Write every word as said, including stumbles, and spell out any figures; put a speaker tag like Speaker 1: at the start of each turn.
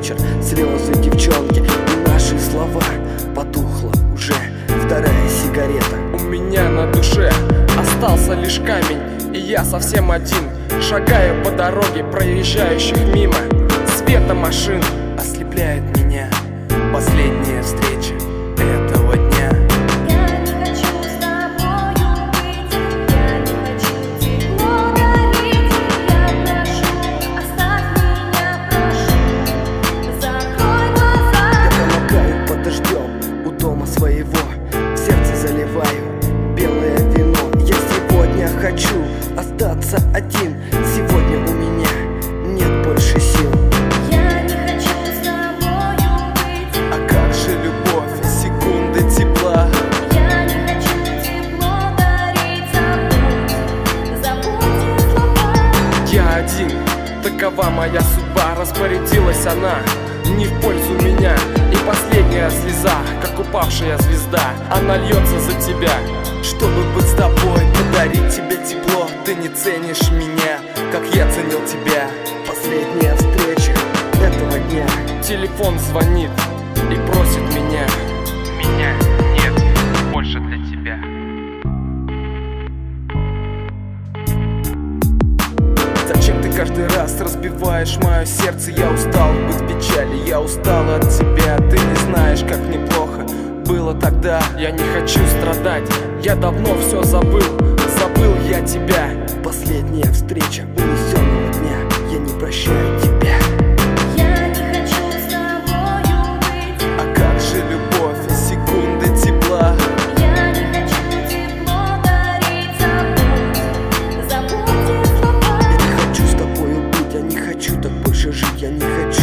Speaker 1: вечер, слезы девчонки и наши слова. Потухла уже вторая сигарета.
Speaker 2: У меня на душе остался лишь камень, и я совсем один. Шагаю по дороге проезжающих мимо. Света машин
Speaker 1: ослепляет меня. Последняя встреча этого дня.
Speaker 3: Я не хочу с тобою быть, я не хочу тепло дарить. Я прошу, оставь меня, прошу, закрой глаза.
Speaker 1: Я помогаю под дождем у дома своего, в сердце заливаю белое вино. Я сегодня хочу остаться один. Сегодня у меня нет больше сил.
Speaker 3: Я не хочу с тобою быть,
Speaker 1: А как же любовь и секунды тепла?
Speaker 3: я не хочу тепло дарить. Забудь, забудь слова.
Speaker 2: я один, такова моя судьба. Распорядилась она не в пользу меня. И последняя слеза, как упавшая звезда, она льется за тебя.
Speaker 1: Чтобы быть с тобой, подарить тебе тепло. Ты не ценишь меня, как я ценил тебя. Последняя встреча этого дня.
Speaker 2: Телефон звонит и просит меня. Меня нет больше для тебя.
Speaker 1: Зачем ты каждый раз разбиваешь мое сердце? Я устал быть в печали, я устал от тебя. Ты не знаешь, как мне плохо было тогда.
Speaker 2: Я не хочу страдать, я давно все забыл. Забыл я тебя.
Speaker 1: Последняя встреча унесенного дня. Я не прощаю тебя.
Speaker 3: Я не хочу с тобою быть,
Speaker 1: А как же любовь и секунды тепла?
Speaker 3: я не хочу тепло дарить. Забудь, забудь слова.
Speaker 1: Я не хочу с тобою быть, я не хочу так больше жить. Я не хочу